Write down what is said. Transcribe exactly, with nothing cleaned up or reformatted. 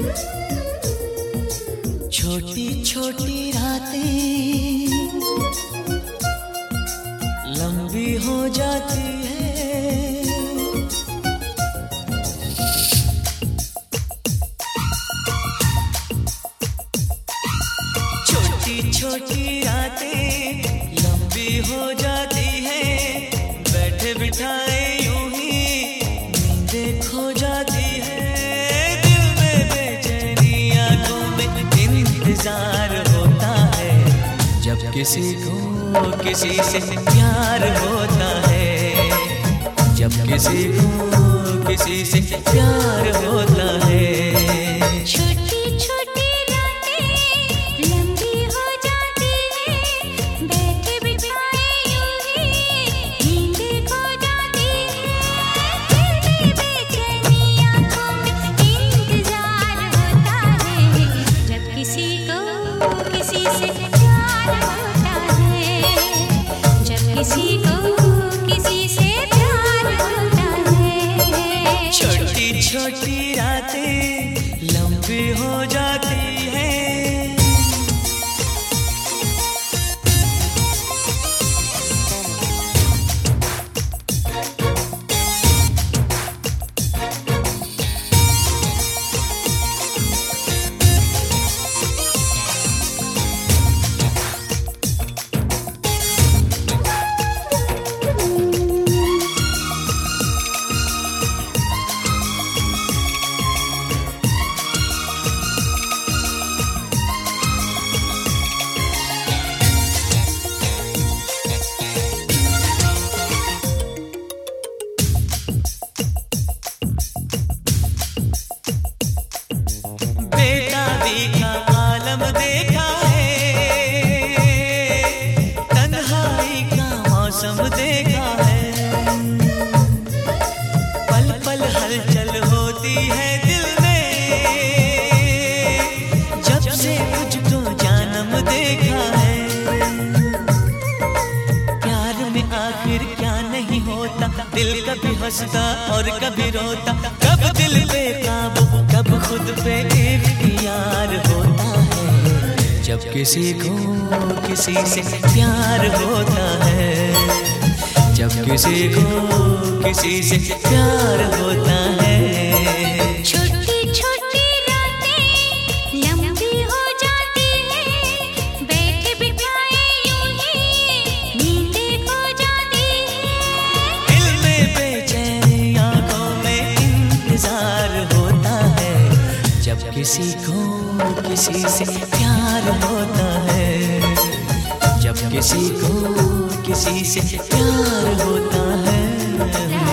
छोटी छोटी रातें लंबी हो जाती है, छोटी छोटी रातें लंबी हो जाती है, बैठे बिठाए यूं ही नींदें खो जाती है, दिल में बेचैनी आंखों में इंतजार होता है, जब किसी को किसी से प्यार होता है, जब किसी को किसी से प्यार होता है। छोटी छोटी रातें लंबी हो जाती है, बैठे बिठाए यूं ही नींदें खो जाती है, दिल में बेचैनी आंखों में इंतजार होता है, जब किसी को किसी से प्यार होता है, जब किसी को किसी से प्यार होता है। छोटी छोटी रातें लंबी हो जाती है। बेताबी का आलम देखा है, तन्हाई का मौसम देखा है, पल पल हलचल होती है दिल में, जब से तुझको जानम देखा है, प्यार में आखिर क्या नहीं होता, दिल कभी हंसता और कभी रोता, कब दिल पे काबू कब खुद पे इख्तियार होता है, जब किसी को किसी से प्यार होता है, जब किसी को किसी से प्यार होता है। छोटी छोटी रातें लंबी हो जाती है, बैठे बिठाए यूं ही नींदें खो जाती है, दिल में बेचैनी आंखों में इंतजार होता है, जब किसी को किसी से प्यार होता है, जब किसी को किसी से प्यार होता है।